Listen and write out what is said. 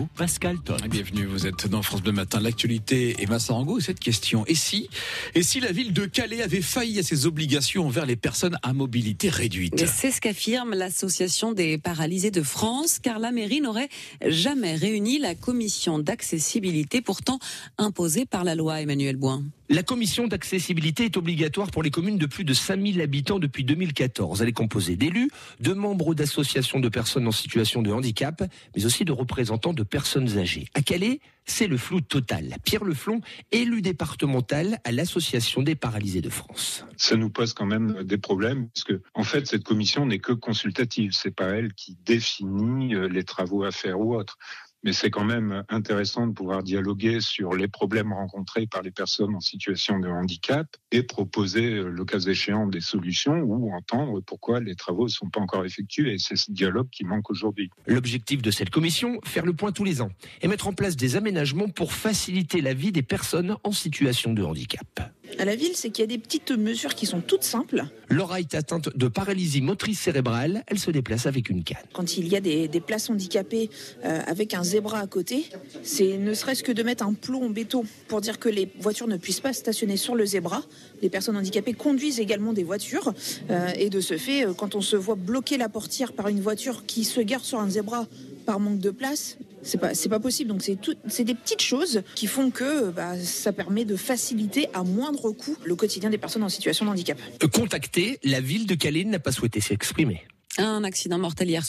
Pascal Tot. Bienvenue, vous êtes dans France Bleu Matin. L'actualité est Massarango et cette question. Et si la ville de Calais avait failli à ses obligations envers les personnes à mobilité réduite? C'est ce qu'affirme l'association des paralysés de France, car la mairie n'aurait jamais réuni la commission d'accessibilité pourtant imposée par la loi. Emmanuel Bouin. La commission d'accessibilité est obligatoire pour les communes de plus de 5000 habitants depuis 2014. Elle est composée d'élus, de membres d'associations de personnes en situation de handicap, mais aussi de représentants de personnes âgées. À Calais, c'est le flou total. Pierre Leflon, élu départemental à l'association des paralysés de France. Ça nous pose quand même des problèmes, parce que en fait, cette commission n'est que consultative. C'est pas elle qui définit les travaux à faire ou autre. Mais c'est quand même intéressant de pouvoir dialoguer sur les problèmes rencontrés par les personnes en situation de handicap et proposer, le cas échéant, des solutions ou entendre pourquoi les travaux ne sont pas encore effectués. Et c'est ce dialogue qui manque aujourd'hui. L'objectif de cette commission, faire le point tous les ans et mettre en place des aménagements pour faciliter la vie des personnes en situation de handicap. À la ville, c'est qu'il y a des petites mesures qui sont toutes simples. Laura est atteinte de paralysie motrice cérébrale. Elle se déplace avec une canne. Quand il y a des places handicapées avec un zébra à côté, c'est ne serait-ce que de mettre un plot en béton pour dire que les voitures ne puissent pas stationner sur le zébra. Les personnes handicapées conduisent également des voitures et de ce fait, quand on se voit bloquer la portière par une voiture qui se gare sur un zébra par manque de place, c'est pas possible. Donc c'est des petites choses qui font que ça permet de faciliter à moindre coût le quotidien des personnes en situation de handicap. Contactée, la ville de Calais n'a pas souhaité s'exprimer. Un accident mortel hier